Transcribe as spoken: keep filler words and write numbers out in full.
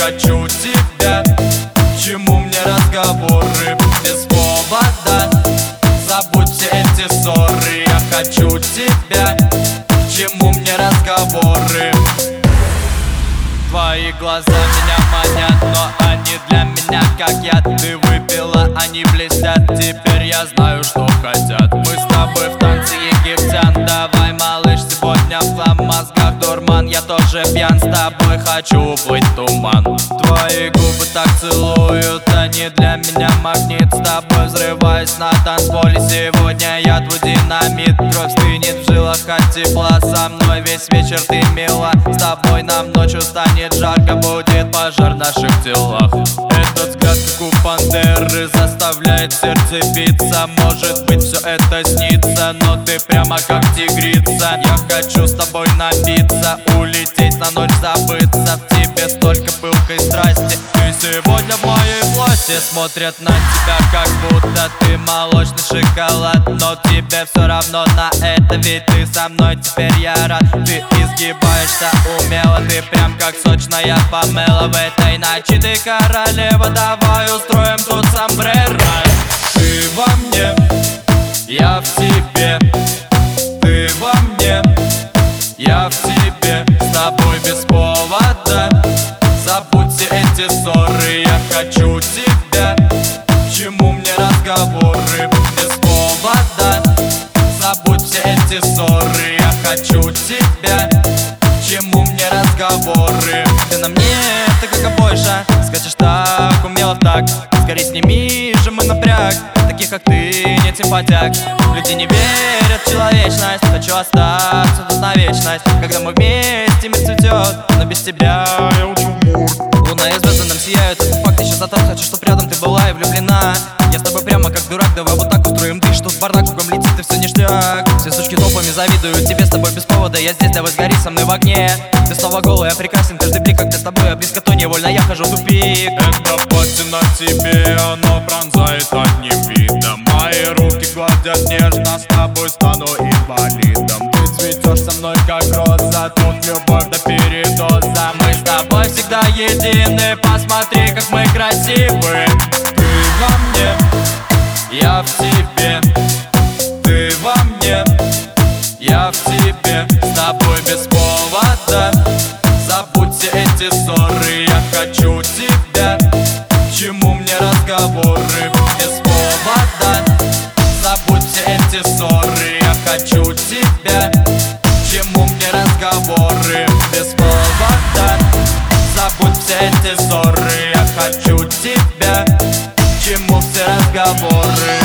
хочу тебя. К чему мне разговоры без повода? Забудь все эти ссоры. Я хочу тебя. К чему мне разговоры? Твои глаза меня манят, но они для меня как яд. Ты выпила, они блестят, теперь я знаю, что хотят. Мы с тобой в танце египтян. Давай, малыш, сегодня в хлам, в мозгах дурман. Я тоже пьян, с тобой хочу быть туман. Твои губы так целуют, они для меня магнит. С тобой взрываюсь на танцполе. Сегодня я твой динамит. Кровь стынет в жилах от тепла. Со мной весь вечер ты мила. С тобой нам ночью станет жарко, будет пожар в наших телах. Этот взгляд, как у пантеры, заставляет сердце биться. Может быть, все это снится, но ты прямо как тигрица. Я хочу с тобой напиться, улететь на ночь, забыться. В тебе столько пылкой страсти. Ты сегодня в моей власти. Смотрят на тебя, как будто ты молочный шоколад. Но тебе все равно на это, ведь ты со мной, теперь я рад. Ты изгибаешься умело, ты прям как сочная помела. В этой ночи ты королева, давай устроим тут сомбреро. Ты во мне, я в тебе. Ты во мне, я в тебе. С тобой без повода. Забудь все эти ссоры. Я хочу тебя. К чему мне разговоры без повода? Забудь все эти ссоры. Я хочу тебя. К чему мне разговоры? Ты на мне, ты как обойша. Скачешь так, умело так. Скорей сними же мой напряг. Таких как ты нет симпатяк. Люди не верят в человечность. Хочу остаться тут на вечность. Когда мы вместе, мир цветет, но без тебя я учу мур. Луна и звезды нам сияют, это факт, я сейчас затан. Хочу, чтоб рядом ты была и влюблена. Я с тобой прямо как дурак, давай вот так устроим дышь. Тут бардак, кругом летит и все ништяк. Все сучки толпами завидуют тебе, с тобой без повода. Я здесь, давай сгори со мной в огне. Ты снова голый, я прекрасен, каждый блик, когда с тобой. А близко, то невольно я хожу в тупик. Это платье на тебе, оно пронзает одним видом. Мои руки гладят нежно, с тобой стану инвалидом. Ты цветешь со мной как роза, тут любовь до передоза. Мы с тобой всегда едины, посмотри, как мы красивы. Ты во мне, я в тебе. Ты во мне, я в тебе. С тобой без повода. Забудь все эти ссоры. Я хочу тебя. К чему мне разговоры без повода? Забудь все эти ссоры. Я хочу тебя. К чему мне разговоры без повода? Забудь все эти ссоры. Я хочу тебя. К чему все разговоры?